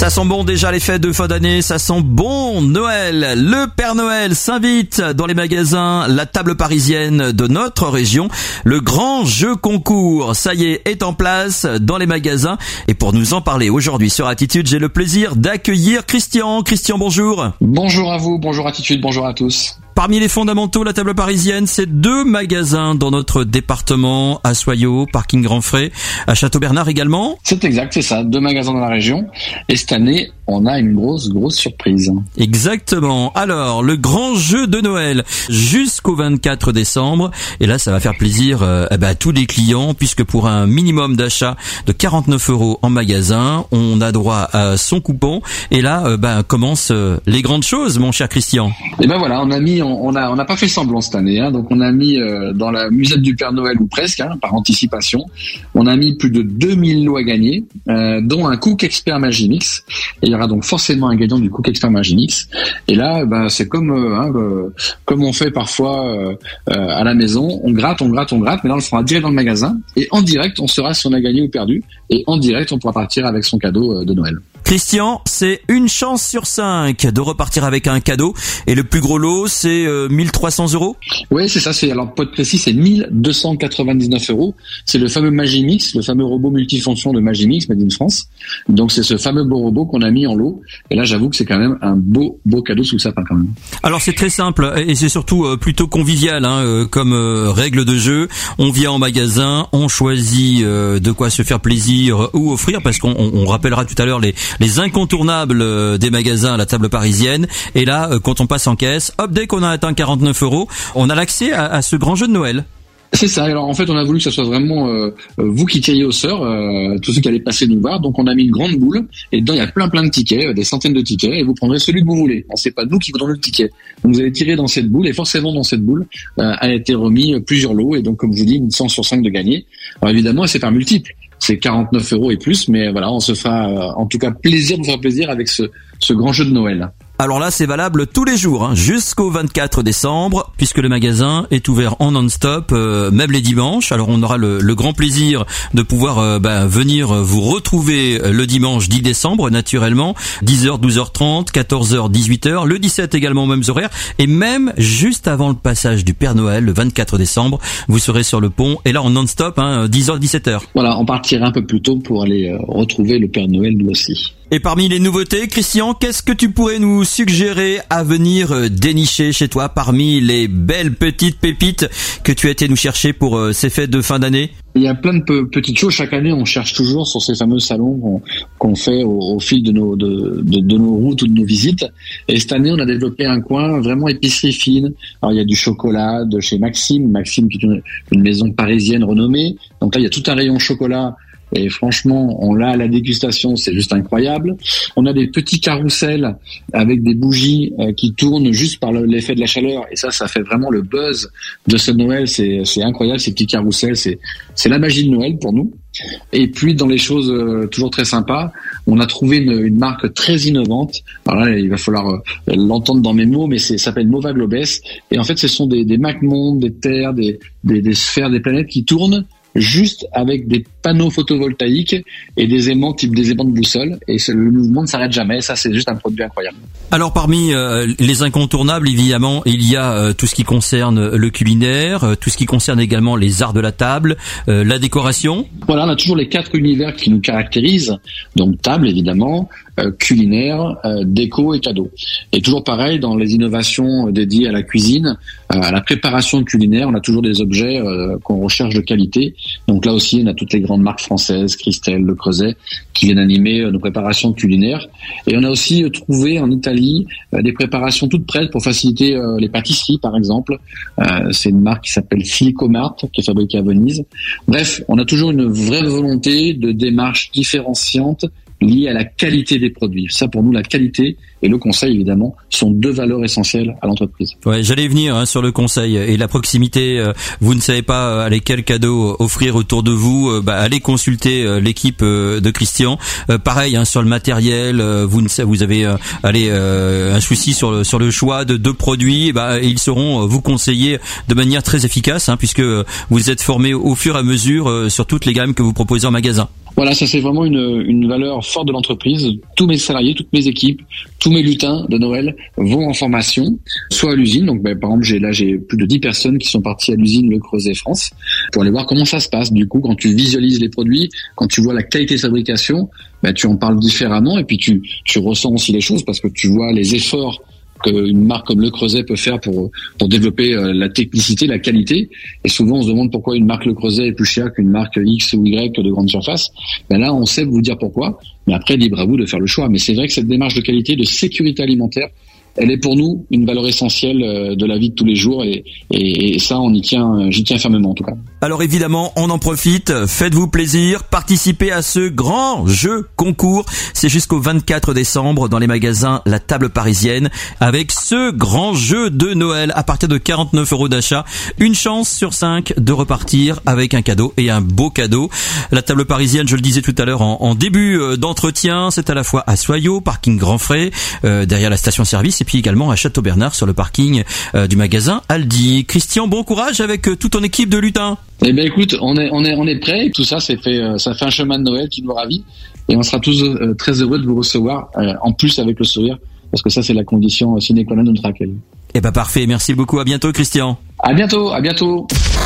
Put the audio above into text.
Ça sent bon déjà les fêtes de fin d'année, ça sent bon Noël. Le Père Noël s'invite dans les magasins, la table parisienne de notre région. Le grand jeu concours, ça y est en place dans les magasins. Et pour nous en parler aujourd'hui sur Attitude, j'ai le plaisir d'accueillir Christian. Christian, bonjour. Bonjour à vous, bonjour Attitude, bonjour à tous. Parmi les fondamentaux, la table parisienne, c'est 2 magasins dans notre département, à Soyaux, parking Grand Frais, à Château-Bernard également. C'est exact, c'est ça, 2 magasins dans la région. Et cette année, on a une grosse surprise. Exactement. Alors, le grand jeu de Noël jusqu'au 24 décembre. Et là, ça va faire plaisir à tous les clients, puisque pour un minimum d'achat de 49 € en magasin, on a droit à son coupon. Et là, commencent les grandes choses, mon cher Christian. Et voilà, on n'a pas fait semblant cette année, donc on a mis dans la musette du Père Noël, ou presque, par anticipation, on a mis plus de 2000 lots à gagner, dont un Cook Expert Magimix. Et il y aura donc forcément un gagnant du Cook Expert Magimix. Et là, c'est comme on fait parfois à la maison, on gratte, mais là on le fera direct dans le magasin. Et en direct, on saura si on a gagné ou perdu. Et en direct, on pourra partir avec son cadeau de Noël. Christian, c'est une chance sur 5 de repartir avec un cadeau. Et le plus gros lot, c'est 1300 €. Oui, c'est ça. Alors, pour être précis, c'est 1299 €. C'est le fameux Magimix, le fameux robot multifonction de Magimix, Made in France. Donc, c'est ce fameux beau robot qu'on a mis en lot. Et là, j'avoue que c'est quand même un beau cadeau sous le sapin, quand même. Alors, c'est très simple et c'est surtout plutôt convivial, comme règle de jeu. On vient en magasin, on choisit de quoi se faire plaisir ou offrir, parce qu'on rappellera tout à l'heure les incontournables des magasins à la table parisienne. Et là, quand on passe en caisse, hop, dès qu'on a atteint 49 €, on a l'accès à ce grand jeu de Noël. C'est ça. Alors en fait, on a voulu que ça soit vraiment vous qui tiriez au sort, tous ceux qui allaient passer nous voir. Donc on a mis une grande boule et dedans il y a plein de tickets, des centaines de tickets, et vous prendrez celui que vous voulez. C'est pas nous qui vous donnons le ticket. Donc vous allez tirer dans cette boule, et forcément dans cette boule a été remis plusieurs lots, et donc comme je vous dis, une chance sur 5 de gagner. Alors évidemment, c'est par multiple. C'est 49 € et plus, mais voilà, on se fera en tout cas plaisir de faire plaisir avec ce grand jeu de Noël. Alors là, c'est valable tous les jours, jusqu'au 24 décembre, puisque le magasin est ouvert en non-stop, même les dimanches. Alors on aura le grand plaisir de pouvoir venir vous retrouver le dimanche 10 décembre, naturellement, 10h, 12h30, 14h, 18h, le 17 également aux mêmes horaires, et même juste avant le passage du Père Noël, le 24 décembre, vous serez sur le pont, et là en non-stop, 10h, 17h. Voilà, on partira un peu plus tôt pour aller retrouver le Père Noël nous aussi. Et parmi les nouveautés, Christian, qu'est-ce que tu pourrais nous suggérer à venir dénicher chez toi parmi les belles petites pépites que tu as été nous chercher pour ces fêtes de fin d'année? Il y a plein de petites choses. Chaque année, on cherche toujours sur ces fameux salons qu'on fait au fil de nos routes ou de nos visites. Et cette année, on a développé un coin vraiment épicerie fine. Alors, il y a du chocolat de chez Maxime qui est une maison parisienne renommée. Donc là, il y a tout un rayon chocolat. Et franchement, on l'a à la dégustation, c'est juste incroyable. On a des petits carrousels avec des bougies qui tournent juste par l'effet de la chaleur. Et ça fait vraiment le buzz de ce Noël. C'est incroyable, ces petits carrousels. C'est la magie de Noël pour nous. Et puis, dans les choses toujours très sympas, on a trouvé une marque très innovante. Alors là, il va falloir l'entendre dans mes mots, mais ça s'appelle Mova Globes. Et en fait, ce sont des MacMondes, des terres, des sphères, des planètes qui tournent juste avec des panneaux photovoltaïques et des aimants type des aimants de boussole, et le mouvement ne s'arrête jamais. Ça, c'est juste un produit incroyable. Alors parmi les incontournables, évidemment, il y a tout ce qui concerne le culinaire, tout ce qui concerne également les arts de la table, la décoration. Voilà, on a toujours les 4 univers qui nous caractérisent, donc table évidemment, culinaire, déco et cadeaux. Et toujours pareil, dans les innovations dédiées à la cuisine, à la préparation culinaire, on a toujours des objets qu'on recherche de qualité. Donc là aussi, on a toutes les grandes marques françaises, Christelle, Le Creuset, qui viennent animer nos préparations culinaires. Et on a aussi trouvé en Italie des préparations toutes prêtes pour faciliter les pâtisseries, par exemple. C'est une marque qui s'appelle Silicomart, qui est fabriquée à Venise. Bref, on a toujours une vraie volonté de démarche différenciante liée à la qualité des produits. Ça, pour nous, la qualité, et le conseil évidemment sont deux valeurs essentielles à l'entreprise. Ouais, j'allais venir sur le conseil et la proximité. Vous ne savez pas quel cadeau offrir autour de vous. Allez consulter l'équipe de Christian. Pareil sur le matériel. Vous avez un souci sur le choix de produits. Et ils sauront vous conseiller de manière très efficace, puisque vous êtes formé au fur et à mesure sur toutes les gammes que vous proposez en magasin. Voilà, ça c'est vraiment une valeur forte de l'entreprise. Tous mes salariés, toutes mes équipes, tous mes lutins de Noël vont en formation, soit à l'usine. Donc par exemple, j'ai plus de 10 personnes qui sont parties à l'usine Le Creuset France pour aller voir comment ça se passe. Du coup, quand tu visualises les produits, quand tu vois la qualité de fabrication, tu en parles différemment et puis tu ressens aussi les choses parce que tu vois les efforts qu'une marque comme Le Creuset peut faire pour développer la technicité, la qualité. Et souvent, on se demande pourquoi une marque Le Creuset est plus chère qu'une marque X ou Y de grande surface. Là, on sait vous dire pourquoi. Mais après, libre à vous de faire le choix. Mais c'est vrai que cette démarche de qualité, de sécurité alimentaire, elle est pour nous une valeur essentielle de la vie de tous les jours et ça, j'y tiens fermement en tout cas. Alors évidemment, on en profite, faites-vous plaisir, participez à ce grand jeu concours. C'est jusqu'au 24 décembre dans les magasins La Table Parisienne avec ce grand jeu de Noël à partir de 49 € d'achat. Une chance sur 5 de repartir avec un cadeau et un beau cadeau. La Table Parisienne, je le disais tout à l'heure en début d'entretien, c'est à la fois à Soyaux, parking Grand Frais, derrière la station-service et puis également à Château-Bernard sur le parking du magasin Aldi. Christian, bon courage avec toute ton équipe de lutins. Eh ben écoute, on est prêts. Tout ça, ça fait un chemin de Noël qui nous ravit et on sera tous très heureux de vous recevoir. En plus avec le sourire, parce que ça c'est la condition sine qua non de notre accueil. Eh ben parfait, merci beaucoup. À bientôt, Christian. À bientôt.